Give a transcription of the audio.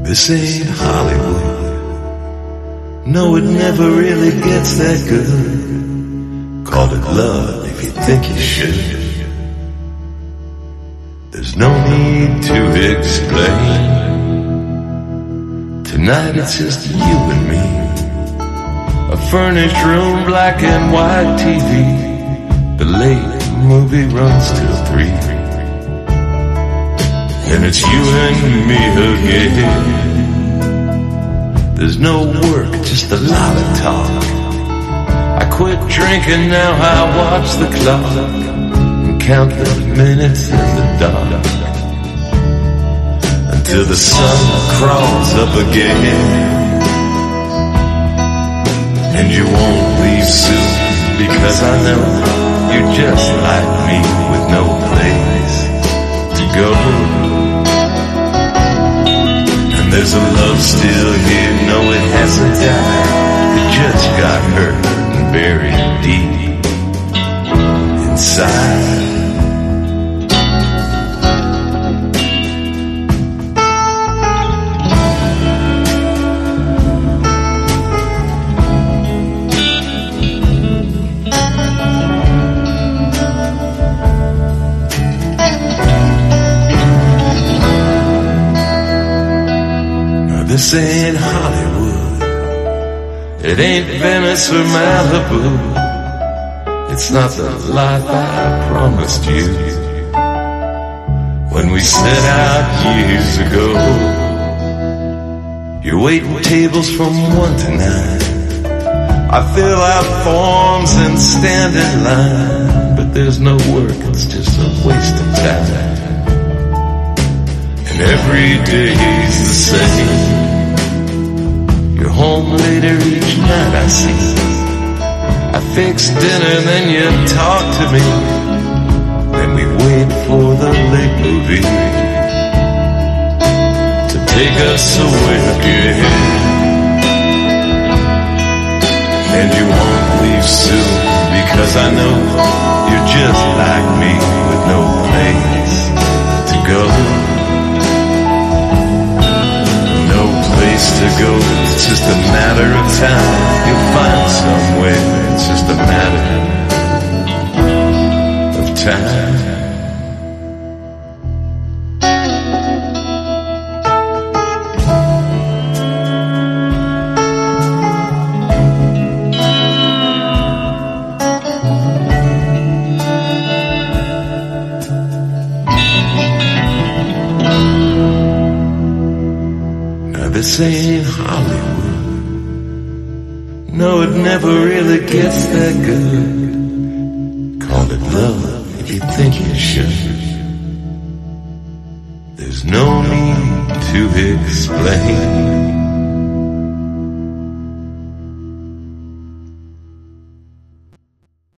This ain't Hollywood. No, it never really gets that good. Call it love if you think you should. There's no need to explain. Tonight it's just you and me. A furnished room, black and white TV. The late movie runs till 3. And it's you and me again. There's no work, just a lot of talk. I quit drinking, now I watch the clock and count the minutes in the dark until the sun crawls up again. And you won't leave soon, because I know you're just like me with no place to go. And there's a love still here, no it hasn't died. It just got hurt and buried deep inside. This ain't Hollywood. It ain't Venice or Malibu. It's not the life I promised you when we set out years ago. You're waiting tables from 1 to 9. I fill out forms and stand in line, but there's no work, it's just a waste of time. And every day's the same. You're home later each night, I see. I fix dinner, then you talk to me. Then we wait for the late movie to take us away again. And you won't leave soon, because I know you're just like me with no place to go. To go, it's just a matter of time. You'll find somewhere, it's just a matter of time. This ain't Hollywood. No, it never really gets that good. Call it love if you think you should. There's no need to explain.